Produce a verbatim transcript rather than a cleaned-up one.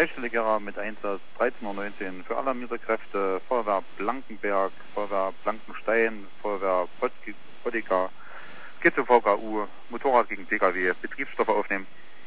Feuerwehrstelle Gera mit Einsatz dreizehn Uhr neunzehn für Alarmierkräfte, Feuerwehr Blankenberg, Feuerwehr Blankenstein, Feuerwehr Potka, G Z V K U, Motorrad gegen P K W, Betriebsstoffe aufnehmen.